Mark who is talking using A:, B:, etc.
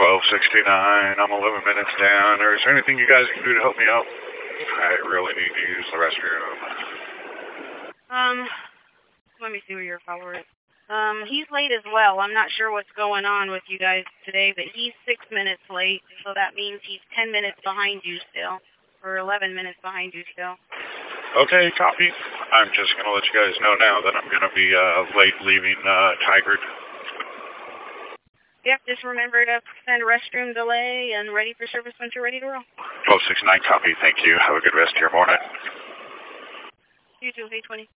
A: 1269. I'm 11 minutes down. Is there anything you guys can do to help me out? I really need to use the restroom.
B: Let me see where your follower is. He's late as well. I'm not sure what's going on with you guys today, but he's 6 minutes late, so that means he's 10 minutes behind you still, or 11 minutes behind you still.
A: Okay, copy. I'm just going to let you guys know now that I'm going to be late leaving Tigard.
B: Yep, just remember to send restroom delay and ready for service when you're ready to roll.
A: 1269, copy. Thank you. Have a good rest of your morning.
B: You too, 820.